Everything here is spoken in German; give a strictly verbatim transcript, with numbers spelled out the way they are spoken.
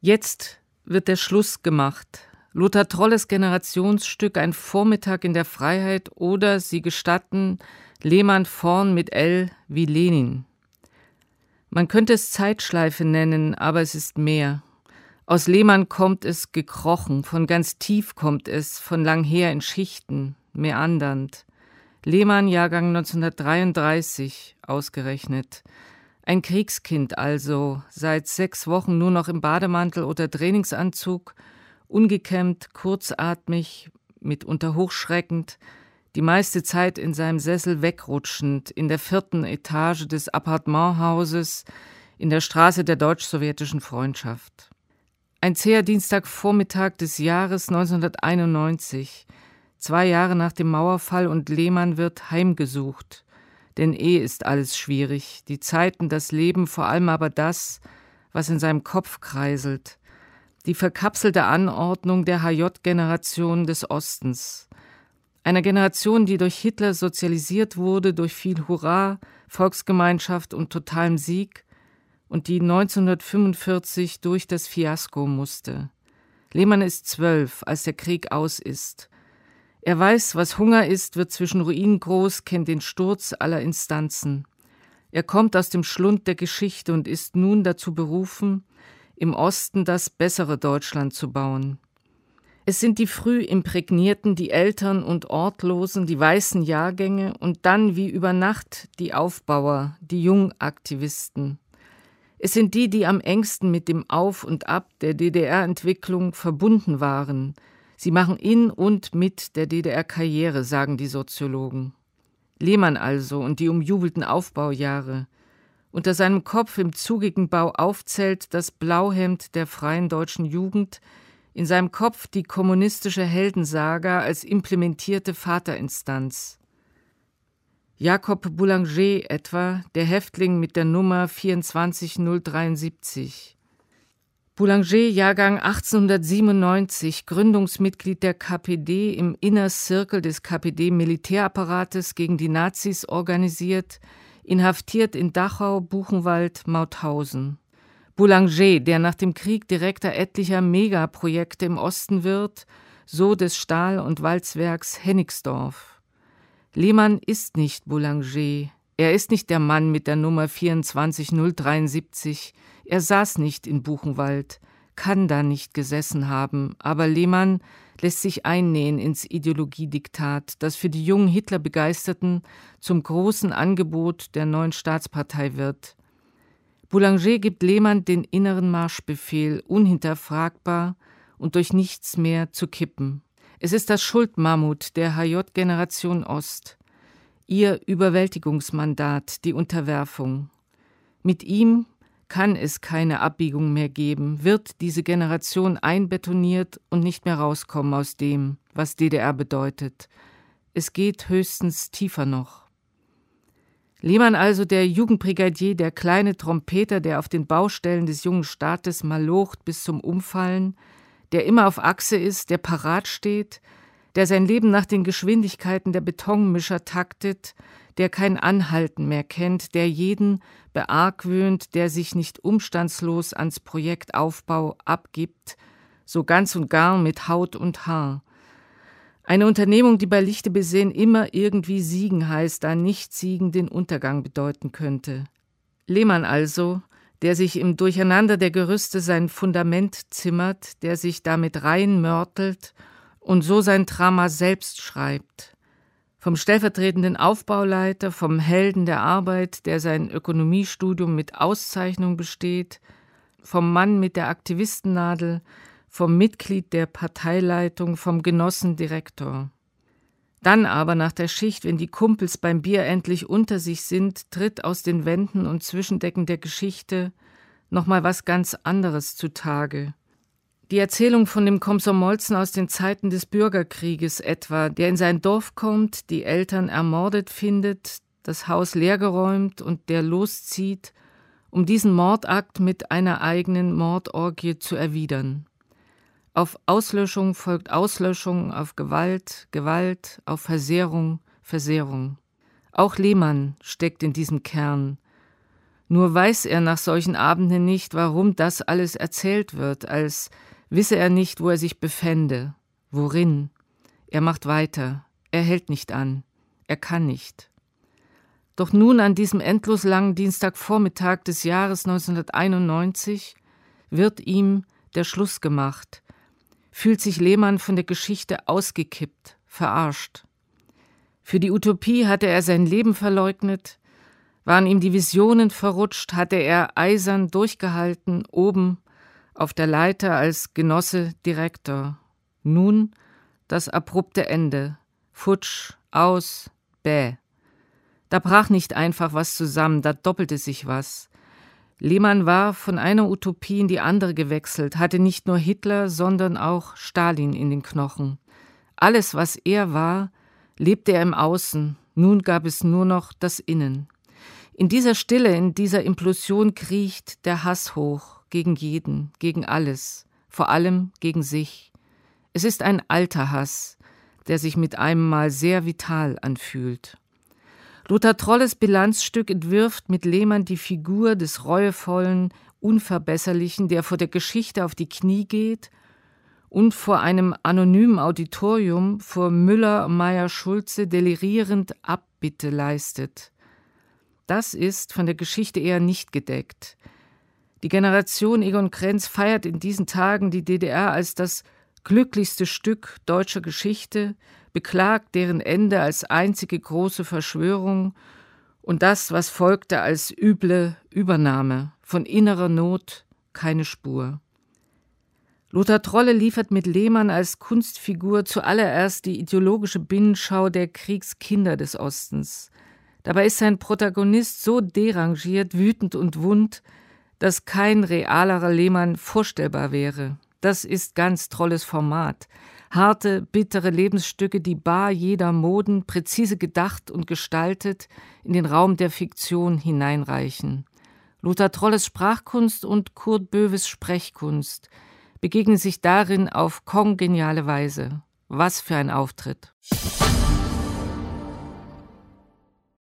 Jetzt wird der Schluss gemacht. Lothar Trolles Generationsstück Ein Vormittag in der Freiheit oder Sie gestatten Lehmann vorn mit L wie Lenin. Man könnte es Zeitschleife nennen, aber es ist mehr. Aus Lehmann kommt es gekrochen, von ganz tief kommt es, von lang her in Schichten, meandernd. Lehmann, Jahrgang neunzehnhundertdreiunddreißig, ausgerechnet. Ein Kriegskind also, seit sechs Wochen nur noch im Bademantel oder Trainingsanzug, ungekämmt, kurzatmig, mitunter hochschreckend, die meiste Zeit in seinem Sessel wegrutschend, in der vierten Etage des Appartementhauses in der Straße der deutsch-sowjetischen Freundschaft. Ein zäher Dienstagvormittag des Jahres neunzehnhunderteinundneunzig, zwei Jahre nach dem Mauerfall, und Lehmann wird heimgesucht. Denn eh ist alles schwierig, die Zeiten, das Leben, vor allem aber das, was in seinem Kopf kreiselt. Die verkapselte Anordnung der H J-Generation des Ostens. Einer Generation, die durch Hitler sozialisiert wurde, durch viel Hurra, Volksgemeinschaft und totalem Sieg, und die neunzehnhundertfünfundvierzig durch das Fiasko musste. Lehmann ist zwölf, als der Krieg aus ist. Er weiß, was Hunger ist, wird zwischen Ruinen groß, kennt den Sturz aller Instanzen. Er kommt aus dem Schlund der Geschichte und ist nun dazu berufen, im Osten das bessere Deutschland zu bauen. Es sind die früh Imprägnierten, die Eltern und Ortlosen, die weißen Jahrgänge und dann wie über Nacht die Aufbauer, die Jungaktivisten. Es sind die, die am engsten mit dem Auf und Ab der D D R-Entwicklung verbunden waren. Sie machen in und mit der D D R Karriere, sagen die Soziologen. Lehmann also und die umjubelten Aufbaujahre. Unter seinem Kopf im zugigen Bau aufzählt das Blauhemd der freien deutschen Jugend, in seinem Kopf die kommunistische Heldensaga als implementierte Vaterinstanz. Jakob Boulanger etwa, der Häftling mit der Nummer vierundzwanzig null dreiundsiebzig. Boulanger, Jahrgang achtzehnhundertsiebenundneunzig, Gründungsmitglied der K P D, im Inner Circle des K P D-Militärapparates gegen die Nazis organisiert, inhaftiert in Dachau, Buchenwald, Mauthausen. Boulanger, der nach dem Krieg Direktor etlicher Megaprojekte im Osten wird, so des Stahl- und Walzwerks Hennigsdorf. Lehmann ist nicht Boulanger. Er ist nicht der Mann mit der Nummer vierundzwanzig null dreiundsiebzig. Er saß nicht in Buchenwald, kann da nicht gesessen haben. Aber Lehmann lässt sich einnähen ins Ideologiediktat, das für die jungen Hitlerbegeisterten zum großen Angebot der neuen Staatspartei wird. Boulanger gibt Lehmann den inneren Marschbefehl, unhinterfragbar und durch nichts mehr zu kippen. Es ist das Schuldmammut der H J-Generation Ost, ihr Überwältigungsmandat, die Unterwerfung. Mit ihm kann es keine Abbiegung mehr geben, wird diese Generation einbetoniert und nicht mehr rauskommen aus dem, was D D R bedeutet. Es geht höchstens tiefer noch. Lehmann also, der Jugendbrigadier, der kleine Trompeter, der auf den Baustellen des jungen Staates malocht bis zum Umfallen, der immer auf Achse ist, der parat steht, der sein Leben nach den Geschwindigkeiten der Betonmischer taktet, der kein Anhalten mehr kennt, der jeden beargwöhnt, der sich nicht umstandslos ans Projektaufbau abgibt, so ganz und gar mit Haut und Haar. Eine Unternehmung, die bei Lichte besehen immer irgendwie siegen heißt, da nicht siegen den Untergang bedeuten könnte. Lehmann also, der sich im Durcheinander der Gerüste sein Fundament zimmert, der sich damit reinmörtelt und so sein Drama selbst schreibt. Vom stellvertretenden Aufbauleiter, vom Helden der Arbeit, der sein Ökonomiestudium mit Auszeichnung besteht, vom Mann mit der Aktivistennadel, vom Mitglied der Parteileitung, vom Genossendirektor. Dann aber nach der Schicht, wenn die Kumpels beim Bier endlich unter sich sind, tritt aus den Wänden und Zwischendecken der Geschichte nochmal was ganz anderes zutage. Die Erzählung von dem Komsomolzen aus den Zeiten des Bürgerkrieges etwa, der in sein Dorf kommt, die Eltern ermordet findet, das Haus leergeräumt und der loszieht, um diesen Mordakt mit einer eigenen Mordorgie zu erwidern. Auf Auslöschung folgt Auslöschung, auf Gewalt, Gewalt, auf Versehrung, Versehrung. Auch Lehmann steckt in diesem Kern. Nur weiß er nach solchen Abenden nicht, warum das alles erzählt wird, als wisse er nicht, wo er sich befände, worin. Er macht weiter, er hält nicht an, er kann nicht. Doch nun an diesem endlos langen Dienstagvormittag des Jahres neunzehnhunderteinundneunzig wird ihm der Schluss gemacht, fühlt sich Lehmann von der Geschichte ausgekippt, verarscht. Für die Utopie hatte er sein Leben verleugnet, waren ihm die Visionen verrutscht, hatte er eisern durchgehalten, oben auf der Leiter als Genosse Direktor. Nun das abrupte Ende, futsch, aus, bäh. Da brach nicht einfach was zusammen, da doppelte sich was. Lehmann war von einer Utopie in die andere gewechselt, hatte nicht nur Hitler, sondern auch Stalin in den Knochen. Alles, was er war, lebte er im Außen, nun gab es nur noch das Innen. In dieser Stille, in dieser Implosion kriecht der Hass hoch, gegen jeden, gegen alles, vor allem gegen sich. Es ist ein alter Hass, der sich mit einem Mal sehr vital anfühlt. Lothar Trolles Bilanzstück entwirft mit Lehmann die Figur des reuevollen, Unverbesserlichen, der vor der Geschichte auf die Knie geht und vor einem anonymen Auditorium, vor Müller, Meyer, Schulze delirierend Abbitte leistet. Das ist von der Geschichte eher nicht gedeckt. Die Generation Egon Krenz feiert in diesen Tagen die D D R als das glücklichste Stück deutscher Geschichte, beklagt deren Ende als einzige große Verschwörung und das, was folgte, als üble Übernahme. Von innerer Not keine Spur. Lothar Trolle liefert mit Lehmann als Kunstfigur zuallererst die ideologische Binnenschau der Kriegskinder des Ostens. Dabei ist sein Protagonist so derangiert, wütend und wund, dass kein realerer Lehmann vorstellbar wäre. Das ist ganz Trolles Format. Harte, bittere Lebensstücke, die bar jeder Moden, präzise gedacht und gestaltet, in den Raum der Fiktion hineinreichen. Lothar Trolles Sprachkunst und Kurt Böwes Sprechkunst begegnen sich darin auf kongeniale Weise. Was für ein Auftritt!